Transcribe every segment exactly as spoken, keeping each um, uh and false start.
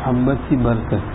محبت کی برکت.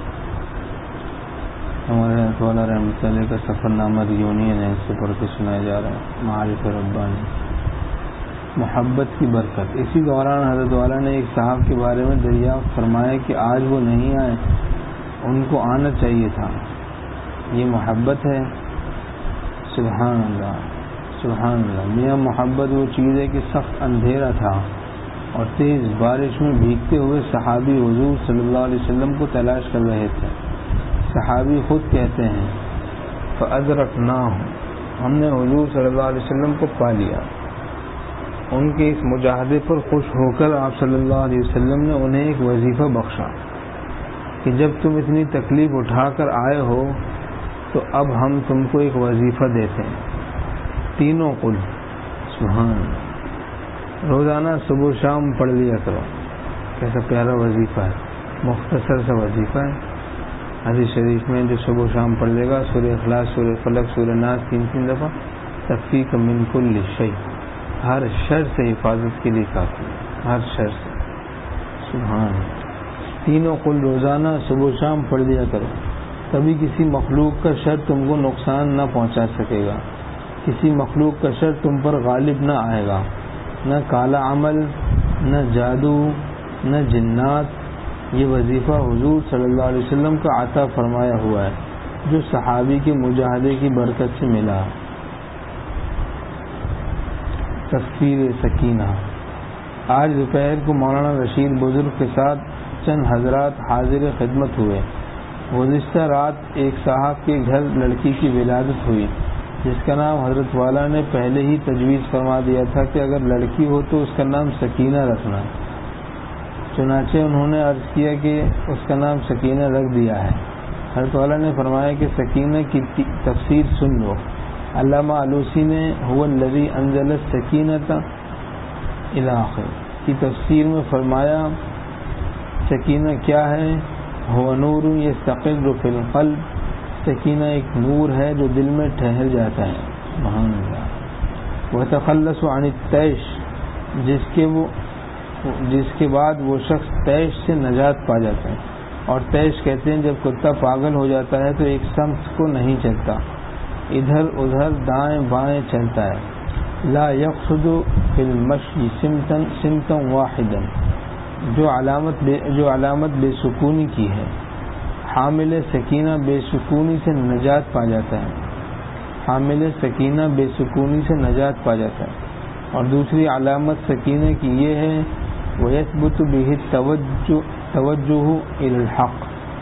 ہمارے والا رحمۃ اللہ کا سفر نامہ یونین ہے، اس سے پڑھ کے سنایا جا رہا ہے معارف ربانی. محبت کی برکت. اسی دوران حضرت والا نے ایک صاحب کے بارے میں دریافت فرمایا کہ آج وہ نہیں آئے، ان کو آنا چاہیے تھا. یہ محبت ہے. سبحان اللہ سبحان اللہ. میاں محبت وہ چیز ہے کہ سخت اندھیرا تھا اور تیز بارش میں بھیگتے ہوئے صحابی حضور صلی اللہ علیہ وسلم کو تلاش کر رہے تھے. صحابی خود کہتے ہیں فَأَدْرَكْنَاهُ، ہم نے حضور صلی اللہ علیہ وسلم کو پا لیا. ان کے اس مجاہدے پر خوش ہو کر آپ صلی اللہ علیہ وسلم نے انہیں ایک وظیفہ بخشا کہ جب تم اتنی تکلیف اٹھا کر آئے ہو تو اب ہم تم کو ایک وظیفہ دیتے ہیں. تینوں قل. سبحان اللہ. روزانہ صبح و شام پڑھ لیا کرو. کیسا پیارا وظیفہ ہے، مختصر سا وظیفہ ہے. حدیث شریف میں جو صبح و شام پڑھ لے گا سورہ اخلاص، سورہ فلق، سورہ ناس تین تین دفعہ، تکفیک من کل شیء، ہر شر سے حفاظت کے لیے کافی ہے، ہر شر سے. سبحان اللہ. تینوں قل روزانہ صبح و شام پڑھ لیا کرو، کبھی کسی مخلوق کا شر تم کو نقصان نہ پہنچا سکے گا، کسی مخلوق کا شر تم پر غالب نہ آئے گا. نہ کالا عمل، نہ جادو، نہ جنات. یہ وظیفہ حضور صلی اللہ علیہ وسلم کا عطا فرمایا ہوا ہے جو صحابی کے مجاہدے کی برکت سے ملا. تفسیر سکینہ. آج دوپہر کو مولانا رشید بزرگ کے ساتھ چند حضرات حاضر خدمت ہوئے. گزشتہ رات ایک صاحب کے گھر لڑکی کی ولادت ہوئی جس کا نام حضرت والا نے پہلے ہی تجویز فرما دیا تھا کہ اگر لڑکی ہو تو اس کا نام سکینہ رکھنا. چنانچہ انہوں نے عرض کیا کہ اس کا نام سکینہ رکھ دیا ہے. حضرت والا نے فرمایا کہ سکینہ کی تفسیر سن لو. علامہ آلوسی نے هو الذی انزل السکینۃ الی آخر کی تفسیر میں فرمایا سکینہ کیا ہے؟ هو نور یستقر فی القلب. سکینہ ایک نور ہے جو دل میں ٹھہر جاتا ہے. سبحان اللہ. وتخلص عن الطیش، جس کے وہ جس کے بعد وہ شخص طیش سے نجات پا جاتا ہے. اور طیش کہتے ہیں جب کتا پاگل ہو جاتا ہے تو ایک سمت کو نہیں چلتا، ادھر ادھر دائیں بائیں چلتا ہے. لا یقصد فی المشی سمتا سمتا واحدا، جو علامت بے جو علامت بے سکونی کی ہے. حامل سکینہ بے سکونی سے نجات پا جاتا ہے. حامل سکینہ بے سکونی سے نجات پا جاتا ہے. اور دوسری علامت سکینہ کی یہ ہے وَيَثْبُتُ بِهِ التَّوَجُّهُ توجہ إِلَى الْحَقِّ.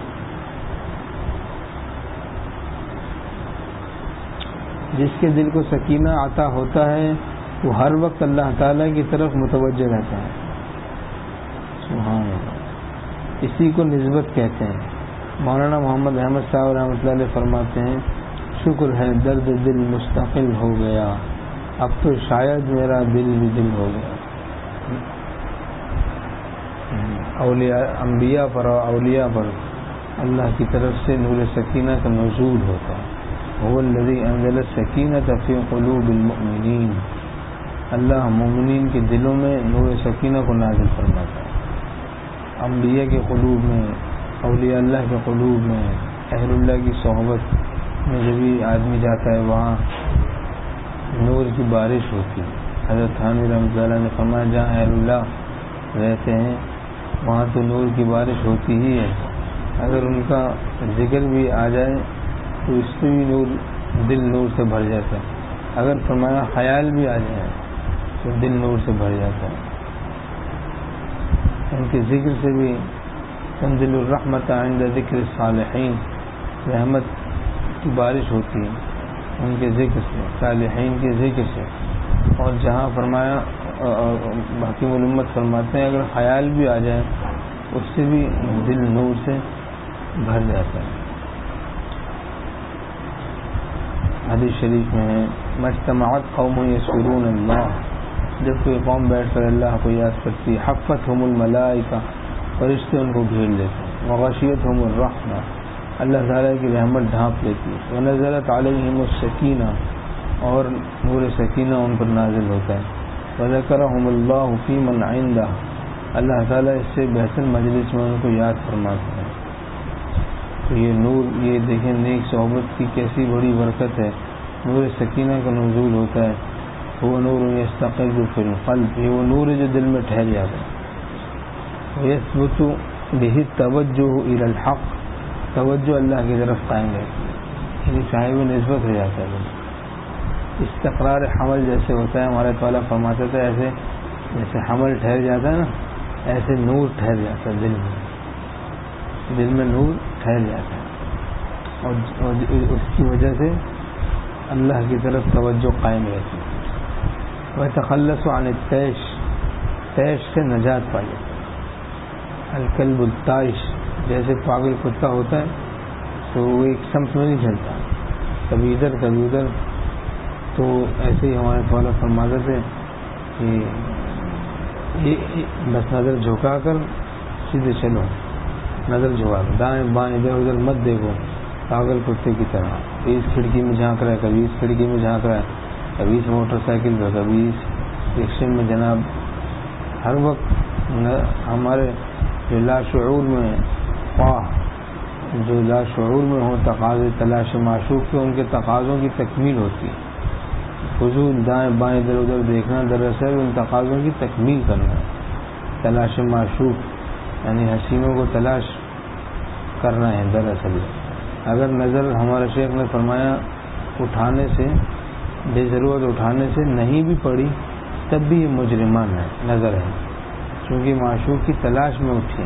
جس کے دل کو سکینہ عطا ہوتا ہے وہ ہر وقت اللہ تعالیٰ کی طرف متوجہ رہتا ہے. سبحان اللہ. اسی کو نسبت کہتے ہیں. مولانا محمد احمد صاحب رحمۃ اللہ علیہ فرماتے ہیں شکر ہے درد دل مستقل ہو گیا، اب تو شاید میرا دل بھی دل ہو گیا. اولیاء انبیاء پر اور اولیاء پر اللہ کی طرف سے نور سکینہ کا نزول ہوتا ہے. هو الذی انزل السکینۃ فی قلوب المؤمنین. اللہ مومنین کے دلوں میں نور سکینہ کو نازل فرماتا ہے. انبیاء کے قلوب میں، اولیاء اللہ کے قلوب میں، اہل اللہ کی صحبت میں جب بھی آدمی جاتا ہے وہاں نور کی بارش ہوتی ہے. حضرت تھانوی رحمۃ اللہ نے فرمایا جہاں اہل اللہ رہتے ہیں وہاں تو نور کی بارش ہوتی ہی ہے. اگر ان کا ذکر بھی آ جائے تو اس سے بھی نور دل نور سے بھر جاتا ہے. اگر فرمایا خیال بھی آ جائے تو دل نور سے بھر جاتا ہے. ان کے ذکر سے بھی تنزل الرحمت عند ذکر الصالحین، رحمت کی بارش ہوتی ہے ان کے ذکر سے، صالحین کے ذکر سے. اور جہاں فرمایا باقی علمت فرماتے ہیں اگر خیال بھی آ جائے اس سے بھی دل نور سے بھر جاتا ہے. حدیث شریف میں ہے مجتمعت قوم یذکرون اللہ، جب کوئی قوم بیٹھ کر اللہ کو یاد کرتی حفتہم الملائکہ، فرشتے ان کو گھیر لیتے ہیں. وغشیتہم الرحمہ، اللہ تعالیٰ کی رحمت ڈھانپ لیتی ہے. ونزلت علیہم السکینہ، اور نور سکینہ ان پر نازل ہوتا ہے. وذکرہم اللہ فی من عندہ، اللہ تعالیٰ اس سے بہتر مجلس میں ان کو یاد فرماتے ہیں. تو یہ نور، یہ دیکھیں نیک صحبت کی کیسی بڑی برکت ہے. نور سکینہ کا نزول ہوتا ہے. وہ نور یستقر فی القلب، یہ وہ نور ہے جو دل میں ٹھہر جاتا ہے. یثبت بہ التوجہ الی الحق، توجہ اللہ کی طرف قائم رہتی ہے، یعنی صاحب نسبت ہو جاتا ہے. استقرار حمل جیسے ہوتا ہے، ہمارے تعالیٰ فرماتے تھے ایسے جیسے حمل ٹھہر جاتا ہے نا، ایسے نور ٹھہر جاتا ہے دل میں، دل میں نور ٹھہر جاتا ہے، اور اس کی وجہ سے اللہ کی طرف توجہ قائم رہتی ہے. وَيَتَخَلَّصُ عَنِ التَّيْشِ، تیش سے نجات پا جاتا ہے. الکلب الطائش، جیسے پاگل کتا ہوتا ہے تو وہ ایک سمت میں نہیں چلتا، کبھی ادھر کبھی ادھر. تو ایسے ہی ہمارے تعالیٰ فرماتے تھے کہ بس نظر جھکا کر سیدھے چلو، نظر جھکا کر دائیں بائیں ادھر ادھر مت دیکھو پاگل کتے کی طرح. اس کھڑکی میں جھانک رہا ہے، کبھی اس کھڑکی میں جھانک رہا ہے، کبھی اس موٹر سائیکل پہ، کبھی اس رکشے میں. جناب ہر وقت ہمارے جو لاشعور میں خواہ جو لاشعور میں ہوں تقاضے تلاش معشوق کے، ان کے تقاضوں کی تکمیل ہوتی ہے. فضول دائیں بائیں ادھر ادھر دیکھنا دراصل ان تقاضوں کی تکمیل کرنا. تلاش معشوق یعنی حسینوں کو تلاش کرنا ہے دراصل. اگر نظر، ہمارے شیخ نے فرمایا، اٹھانے سے، بے ضرورت اٹھانے سے نہیں بھی پڑی تب بھی یہ مجرمان ہے، نظر ہے، کیونکہ معشوق کی تلاش میں اٹھی.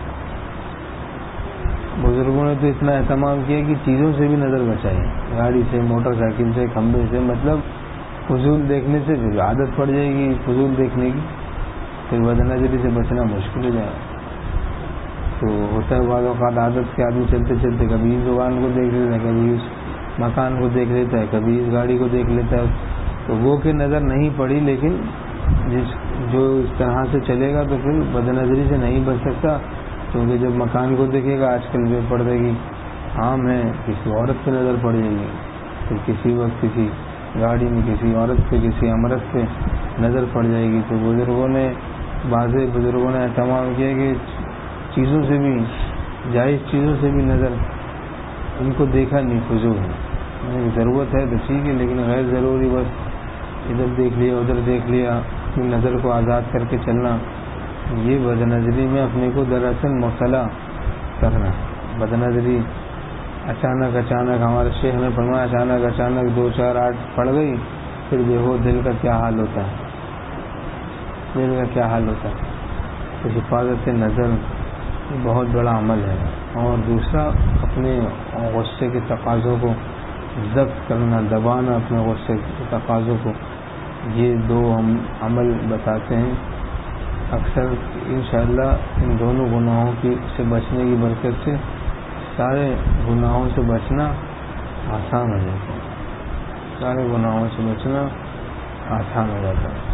بزرگوں نے تو اتنا اہتمام کیا کہ چیزوں سے بھی نظر بچائی، گاڑی سے، موٹر سائیکل سے، کھمبے سے. مطلب فضول دیکھنے سے جو عادت پڑ جائے گی فضول دیکھنے کی، پھر بد نظری سے بچنا مشکل ہو جائے گا. تو ہوتا ہے بعض اوقات عادت کے آدمی چلتے چلتے کبھی اس دکان کو دیکھ لیتا ہے، کبھی اس مکان کو دیکھ لیتا ہے، کبھی اس گاڑی کو دیکھ لیتا ہے. تو وہ کہ نظر نہیں پڑی، لیکن جس جو اس طرح سے چلے گا تو پھر بد نظری سے نہیں بچ سکتا. کیونکہ جب مکان کو دیکھے گا، آج کل بے پردے کی عام ہے، کسی عورت پہ نظر پڑ جائے گی، پھر کسی وقت کسی گاڑی میں کسی عورت پہ، کسی امرت پہ نظر پڑ جائے گی. تو بزرگوں نے، بعض بزرگوں نے اہتمام کیا کہ چیزوں سے بھی، جائز چیزوں سے بھی نظر، ان کو دیکھا نہیں فضول ہے. ضرورت ہے تو ٹھیک ہے، لیکن غیر ضروری بس ادھر دیکھ لیا ادھر دیکھ لیا، اپنی نظر کو آزاد کر کے چلنا، یہ بد نظری میں اپنے کو دراصل مبتلا کرنا. بد نظری اچانک اچانک ہمارے شیخ نے فرمایا اچانک اچانک دو چار آٹھ پڑ گئی، پھر دیکھو دل کا کیا حال ہوتا ہے، دل کا کیا حال ہوتا ہے. تو حفاظت نظر بہت بڑا عمل ہے. اور دوسرا، اپنے غصے کے تقاضوں کو ضبط کرنا، دبانا اپنے غصے کے تقاضوں کو، یہ دو ہم عمل بتاتے ہیں. اکثر انشاءاللہ ان دونوں گناہوں کی سے بچنے کی برکت سے سارے گناہوں سے بچنا آسان ہو جاتا ہے، سارے گناہوں سے بچنا آسان ہو جاتا ہے.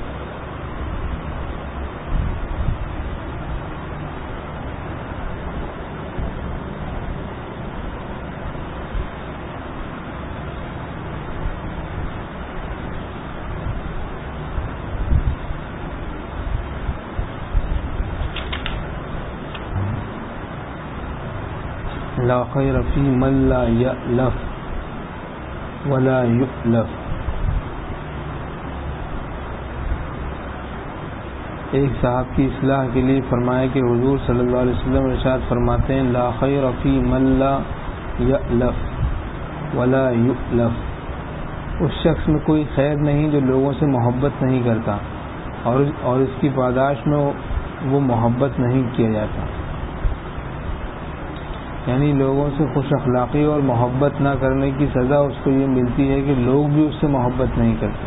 لا خیر فی من لا یألف ولا یؤلف. ایک صاحب کی اصلاح کے لیے فرمایا کہ حضور صلی اللہ علیہ وسلم ارشاد فرماتے ہیں لا خیر فی من لا یألف ولا یؤلف. اس شخص میں کوئی خیر نہیں جو لوگوں سے محبت نہیں کرتا اور اور اس کی پاداش میں وہ محبت نہیں کیا جاتا. یعنی لوگوں سے خوش اخلاقی اور محبت نہ کرنے کی سزا اس کو یہ ملتی ہے کہ لوگ بھی اس سے محبت نہیں کرتے.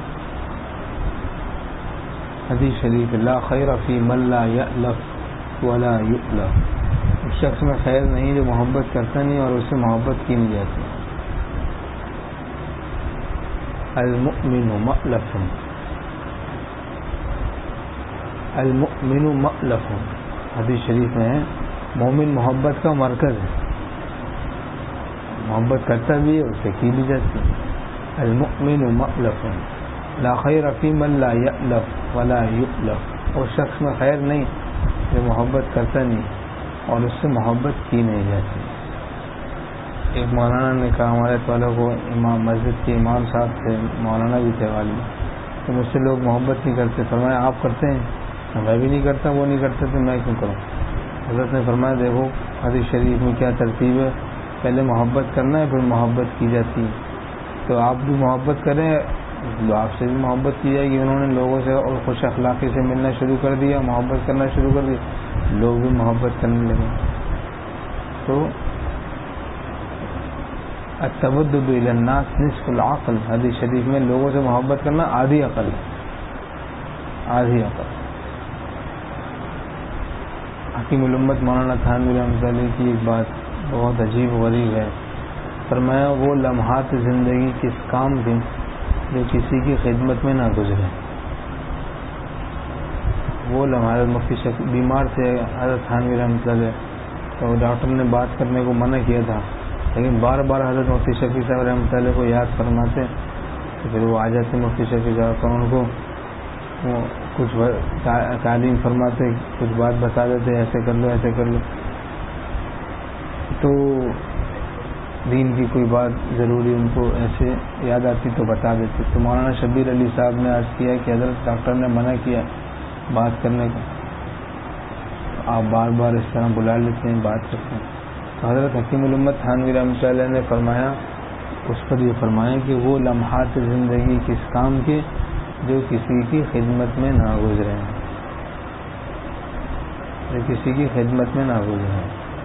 حدیث شریف لا خیر فی من لا یألف ولا یؤلف. اس شخص میں خیر نہیں جو محبت کرتا نہیں اور اس سے محبت کی نہیں جاتی. المؤمن مألف، المؤمن مألف، حدیث شریف میں ہے مومن محبت کا مرکز ہے، محبت کرتا بھی ہے، اس سے کی بھی جاتی ہے. المؤمن مألف لا خیر فی من لا یألف ولا یؤلف. اور شخص میں خیر نہیں جو محبت کرتا نہیں اور اس سے محبت کی نہیں جاتی. ایک مولانا نے کہا ہمارے والوں کو، امام مسجد کے امام صاحب تھے، مولانا بھی تھے والد، تو مجھ سے لوگ محبت نہیں کرتے. فرمایا آپ کرتے ہیں؟ میں بھی نہیں کرتا، وہ نہیں کرتے تو میں کیوں کروں. حضرت نے فرمایا دیکھو حدیث شریف میں کیا ترتیب ہے، پہلے محبت کرنا ہے پھر محبت کی جاتی ہے. تو آپ بھی محبت کریں، آپ سے بھی محبت کی جائے گی. انہوں نے لوگوں سے اور خوش اخلاقی سے ملنا شروع کر دیا، محبت کرنا شروع کر دیا، لوگ بھی محبت کرنے لگے. تو التودد الی الناس نصف العقل، حدیث شریف میں لوگوں سے محبت کرنا آدھی عقل ہے، آدھی عقل. حکیم الامت مولانا تھانوی رحمۃ اللہ علیہ کی ایک بات بہت عجیب و غریب ہے. فرمایا وہ لمحات زندگی کس کام کے جو کسی کی خدمت میں نہ گزرے. وہ لمحات مفتی شفیع بیمار تھے حضرت تھانوی رحمۃ اللہ علیہ، تو ڈاکٹر نے بات کرنے کو منع کیا تھا، لیکن بار بار حضرت مفتی شفیع صاحب رحمۃ اللہ کو یاد فرماتے تو پھر وہ آ جاتے مفتی شفیع صاحب کا، ان کو وہ کچھ تعلیم فرماتے، کچھ بات بتا دیتے، ایسے کر لو ایسے کر لو. تو دین کی کوئی بات ضروری ان کو ایسے یاد آتی تو بتا دیتے. تو مولانا شبیر علی صاحب نے عرض کیا کہ حضرت ڈاکٹر نے منع کیا بات کرنے کو، آپ بار بار اس طرح بلا لیتے ہیں، بات کرتے ہیں. تو حضرت حکیم الامت تھانوی رحمۃ اللہ علیہ نے فرمایا، اس پر یہ فرمایا کہ وہ لمحات زندگی کس کام کے جو کسی کی خدمت میں نہ گزرے، جو کسی کی خدمت میں نہ گزرے.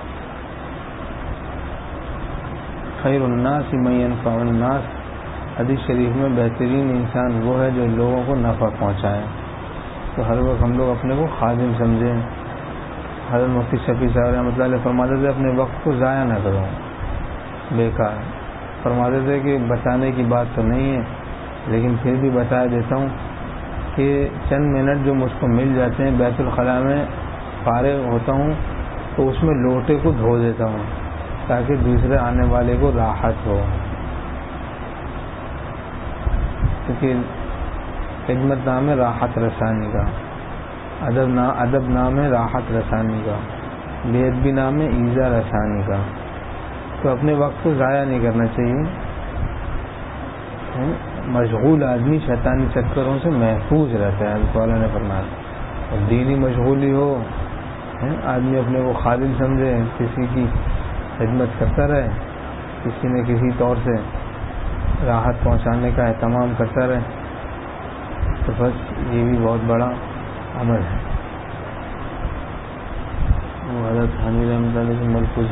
خیر الناس من ينفع الناس، حدیث شریف میں بہترین انسان وہ ہے جو لوگوں کو نفع پہنچائے. تو ہر وقت ہم لوگ اپنے کو خادم سمجھیں. حضرت مفتی شفیع صاحب رحمۃ اللہ علیہ فرماتے تھے اپنے وقت کو ضائع نہ کرو بیکار. فرماتے تھے کہ بتانے کی بات تو نہیں ہے لیکن پھر بھی بتا دیتا ہوں کہ چند منٹ جو مجھ کو مل جاتے ہیں بیت الخلاء میں فارغ ہوتا ہوں تو اس میں لوٹے کو دھو دیتا ہوں تاکہ دوسرے آنے والے کو راحت ہو. کیونکہ خدمت نام ہے راحت رسانی کا، ادب نا ادب نام ہے راحت رسانی کا، بے ادبی نام ہے ایذا رسانی کا. تو اپنے وقت کو ضائع نہیں کرنا چاہیے. مشغول آدمی شیطانی چکروں سے محفوظ رہتا ہے، حضرت والا نے فرمایا. اور دینی مشغولی ہو، آدمی اپنے کو خادم سمجھے، کسی کی خدمت کرتا رہے، کسی نہ کسی طور سے راحت پہنچانے کا اہتمام کرتا رہے، تو بس یہ بھی بہت بڑا عمل ہے. وہ حضرت تھانوی رحمۃ اللہ علیہ کے ملفوظ